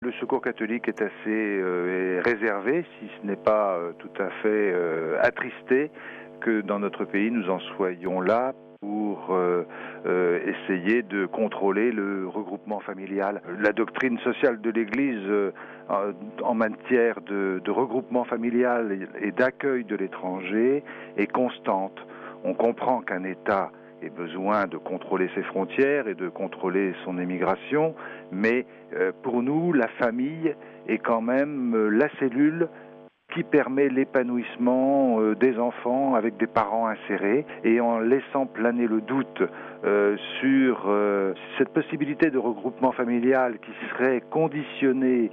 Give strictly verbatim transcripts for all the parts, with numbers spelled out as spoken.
Le Secours catholique est assez euh, réservé, si ce n'est pas euh, tout à fait euh, attristé, que dans notre pays nous en soyons là pour euh, euh, essayer de contrôler le regroupement familial. La doctrine sociale de l'Église euh, en matière de, de regroupement familial et d'accueil de l'étranger est constante. On comprend qu'un État ait besoin de contrôler ses frontières et de contrôler son émigration, mais euh, pour nous, la famille est quand même euh, la cellule qui permet l'épanouissement euh, des enfants avec des parents insérés, et en laissant planer le doute euh, sur euh, cette possibilité de regroupement familial qui serait conditionnée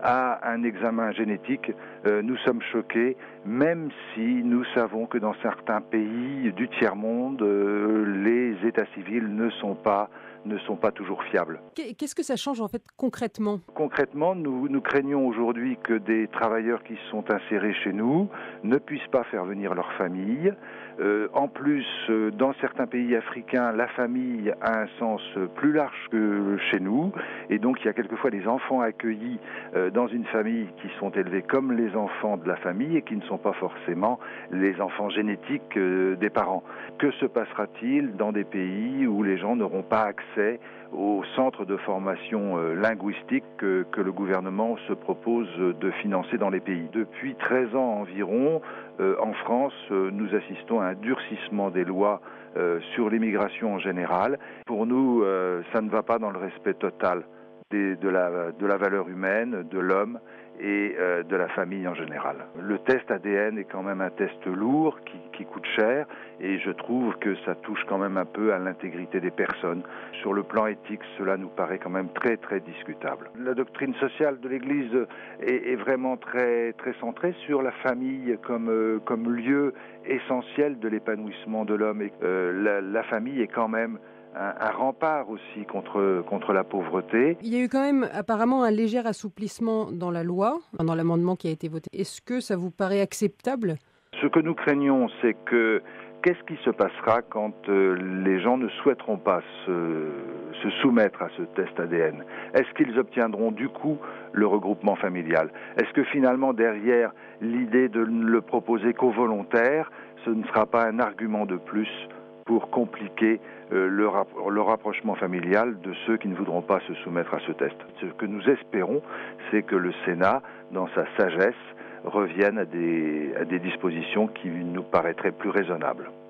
à un examen génétique, euh, nous sommes choqués, même si nous savons que dans certains pays du tiers-monde, euh, les états civils ne sont pas ne sont pas toujours fiables. Qu'est-ce que ça change en fait concrètement ? Concrètement, nous, nous craignons aujourd'hui que des travailleurs qui sont insérés chez nous ne puissent pas faire venir leur famille. Euh, en plus, euh, dans certains pays africains, la famille a un sens plus large que chez nous, et donc il y a quelquefois des enfants accueillis euh, dans une famille qui sont élevés comme les enfants de la famille et qui ne sont pas forcément les enfants génétiques euh, des parents. Que se passera-t-il dans des pays où les gens n'auront pas accès au centre de formation euh, linguistique que, que le gouvernement se propose de financer dans les pays. Depuis treize ans environ, euh, en France, euh, nous assistons à un durcissement des lois euh, sur l'immigration en général. Pour nous, euh, ça ne va pas dans le respect total des, de, la, de la valeur humaine, de l'homme et euh, de la famille en général. Le test A D N est quand même un test lourd qui, qui coûte cher, et je trouve que ça touche quand même un peu à l'intégrité des personnes. Sur le plan éthique, cela nous paraît quand même très très discutable. La doctrine sociale de l'Église est, est vraiment très très centrée sur la famille comme euh, comme lieu essentiel de l'épanouissement de l'homme. Et euh, la, la famille est quand même Un, un rempart aussi contre, contre la pauvreté. Il y a eu quand même apparemment un léger assouplissement dans la loi, dans l'amendement qui a été voté. Est-ce que ça vous paraît acceptable ? Ce que nous craignons, c'est que qu'est-ce qui se passera quand euh, les gens ne souhaiteront pas se, se soumettre à ce test A D N ? Est-ce qu'ils obtiendront du coup le regroupement familial ? Est-ce que finalement derrière l'idée de ne le proposer qu'aux volontaires, ce ne sera pas un argument de plus pour compliquer euh, le, rap- le rapprochement familial de ceux qui ne voudront pas se soumettre à ce test. Ce que nous espérons, c'est que le Sénat, dans sa sagesse, revienne à des, à des dispositions qui nous paraîtraient plus raisonnables.